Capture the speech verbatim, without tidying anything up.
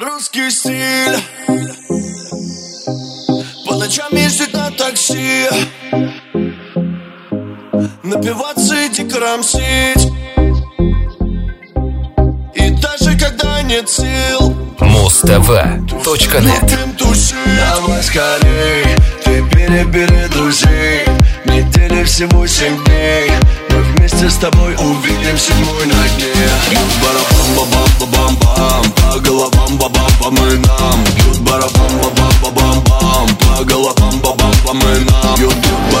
русский стиль. По ночам ездить на такси, напиваться и дико рамсить. И даже когда нет сил, муз тв точка нет. Давай скорей, ты бери-бери друзей. Недели всего семь дней, мы вместе с тобой увидим седьмой на дне. Бьют барабам-бабам-бабам-бам, по головам бабам-бам и нам. Бьют барабам-бабам-бабам-бам, по головам бабам-бам и нам. Бьют